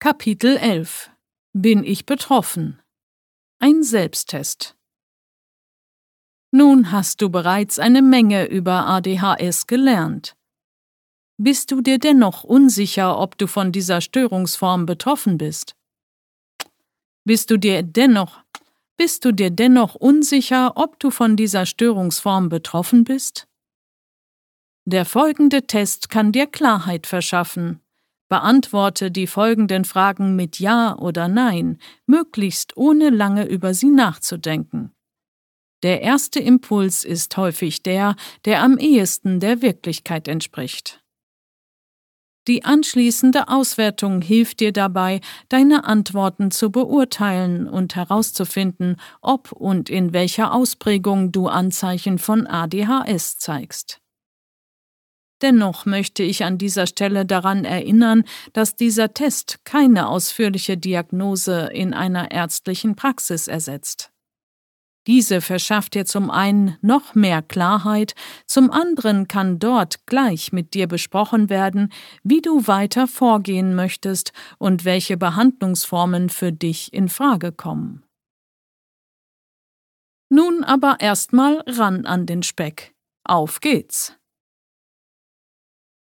Kapitel 11 Bin ich betroffen? Ein Selbsttest. Nun hast du bereits eine Menge über ADHS gelernt. Bist du dir dennoch unsicher, ob du von dieser Störungsform betroffen bist? Bist du dir dennoch unsicher, ob du von dieser Störungsform betroffen bist? Der folgende Test kann dir Klarheit verschaffen. Beantworte die folgenden Fragen mit Ja oder Nein, möglichst ohne lange über sie nachzudenken. Der erste Impuls ist häufig der am ehesten der Wirklichkeit entspricht. Die anschließende Auswertung hilft dir dabei, deine Antworten zu beurteilen und herauszufinden, ob und in welcher Ausprägung du Anzeichen von ADHS zeigst. Dennoch möchte ich an dieser Stelle daran erinnern, dass dieser Test keine ausführliche Diagnose in einer ärztlichen Praxis ersetzt. Diese verschafft dir zum einen noch mehr Klarheit, zum anderen kann dort gleich mit dir besprochen werden, wie du weiter vorgehen möchtest und welche Behandlungsformen für dich in Frage kommen. Nun aber erstmal ran an den Speck. Auf geht's!